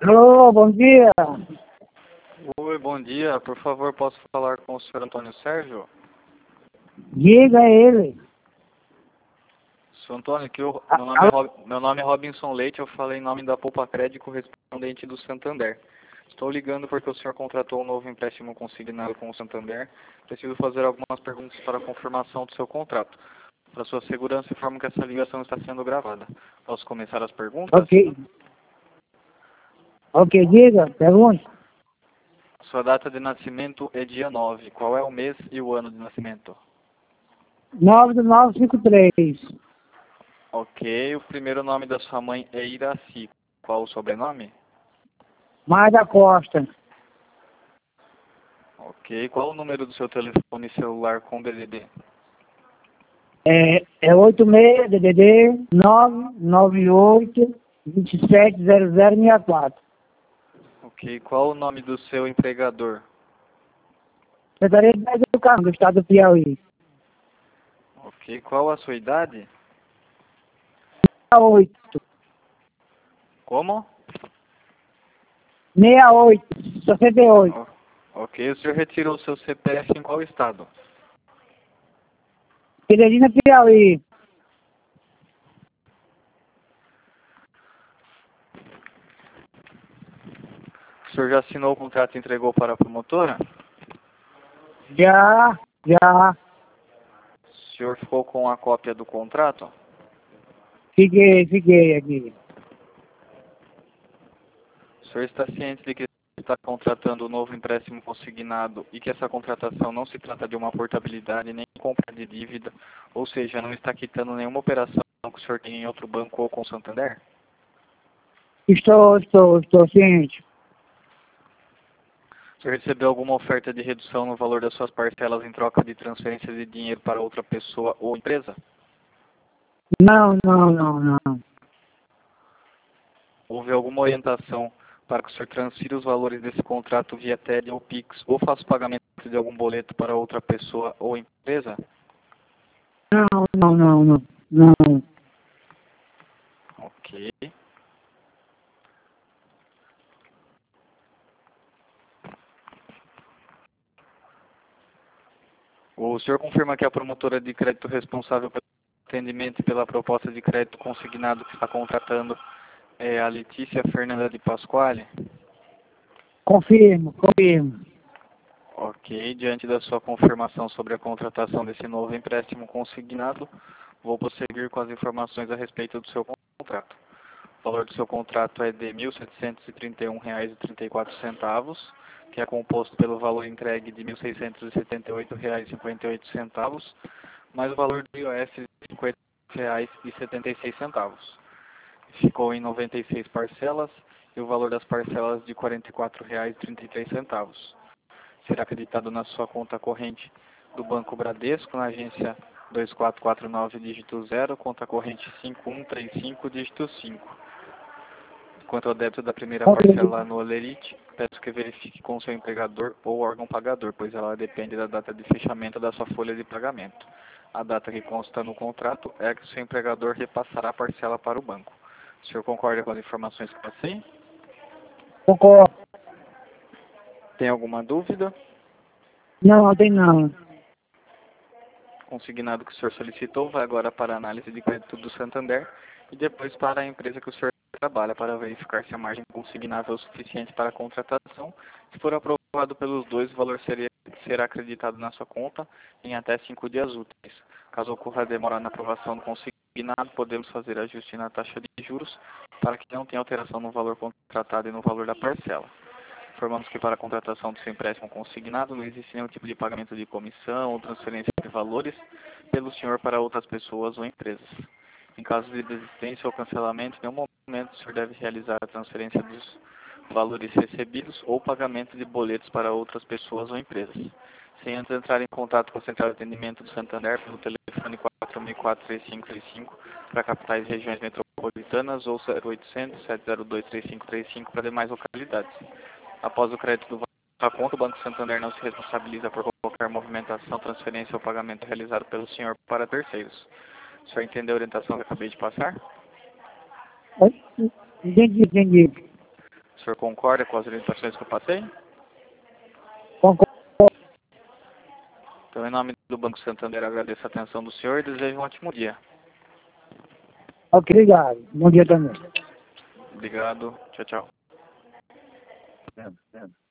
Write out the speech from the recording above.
Alô, bom dia. Oi, bom dia. Por favor, posso falar com o senhor Antônio Sérgio? Diga a ele. Senhor Antônio, Alô? meu nome é Robinson Leite, eu falei em nome da Poupa Crédito correspondente do Santander. Estou ligando porque o senhor contratou um novo empréstimo consignado com o Santander. Preciso fazer algumas perguntas para a confirmação do seu contrato. Para sua segurança, informo que essa ligação está sendo gravada. Posso começar as perguntas? Ok. Ok, diga, pergunta. Sua data de nascimento é dia 9. Qual é o mês e o ano de nascimento? 92953. Ok. O primeiro nome da sua mãe é Iraci. Qual o sobrenome? Mais da Costa. Ok. Qual o número do seu telefone celular com DDD? É 86 DDD 998 270064. Ok. Qual o nome do seu empregador? Secretaria da Educação do Estado do Piauí. Ok. Qual a sua idade? 68. Como? 68. 68. Ok. O senhor retirou o seu CPF em qual estado? Teresina, Piauí. O senhor já assinou o contrato e entregou para a promotora? Já. O senhor ficou com a cópia do contrato? Fiquei aqui. O senhor está ciente de que está contratando um novo empréstimo consignado e que essa contratação não se trata de uma portabilidade nem compra de dívida, ou seja, não está quitando nenhuma operação que o senhor tem em outro banco ou com o Santander? Estou ciente. O senhor recebeu alguma oferta de redução no valor das suas parcelas em troca de transferência de dinheiro para outra pessoa ou empresa? Não. Houve alguma orientação para que o senhor transfira os valores desse contrato via TED ou Pix ou faça o pagamento de algum boleto para outra pessoa ou empresa? Não. Ok. O senhor confirma que a promotora de crédito responsável pelo atendimento e pela proposta de crédito consignado que está contratando é a Letícia Fernanda de Pasquale? Confirmo. Ok. Diante da sua confirmação sobre a contratação desse novo empréstimo consignado, vou prosseguir com as informações a respeito do seu contrato. O valor do seu contrato é de R$ 1.731,34, que é composto pelo valor entregue de R$ 1.678,58, mais o valor do IOF de R$ 50,76. Ficou em 96 parcelas e o valor das parcelas de R$ 44,33. Será acreditado na sua conta corrente do Banco Bradesco, na agência 2449, dígito 0, conta corrente 5135, dígito 5. Quanto ao débito da primeira parcela no Olerite, peço que verifique com o seu empregador ou órgão pagador, pois ela depende da data de fechamento da sua folha de pagamento. A data que consta no contrato é a que o seu empregador repassará a parcela para o banco. O senhor concorda com as informações que passei? Concordo. Tem alguma dúvida? Não tem não. Consignado que o senhor solicitou vai agora para a análise de crédito do Santander e depois para a empresa que o senhor trabalha para verificar se a margem consignável é o suficiente para a contratação. Se for aprovado pelos dois, o valor será acreditado na sua conta em até 5 dias úteis. Caso ocorra demora na aprovação do consignado, podemos fazer ajuste na taxa de juros para que não tenha alteração no valor contratado e no valor da parcela. Informamos que para a contratação do seu empréstimo consignado não existe nenhum tipo de pagamento de comissão ou transferência de valores pelo senhor para outras pessoas ou empresas. Em caso de desistência ou cancelamento, em nenhum momento o senhor deve realizar a transferência dos valores recebidos ou pagamento de boletos para outras pessoas ou empresas. Sem antes entrar em contato com a Central de Atendimento do Santander pelo telefone 464-3535 para capitais e regiões metropolitanas ou 0800-702-3535 para demais localidades. Após o crédito da conta, o Banco Santander não se responsabiliza por qualquer movimentação, transferência ou pagamento realizado pelo senhor para terceiros. O senhor entendeu a orientação que eu acabei de passar? Entendi. O senhor concorda com as orientações que eu passei? Concordo. Então, em nome do Banco Santander, eu agradeço a atenção do senhor e desejo um ótimo dia. Ok, obrigado. Bom dia também. Obrigado. Tchau, tchau. É.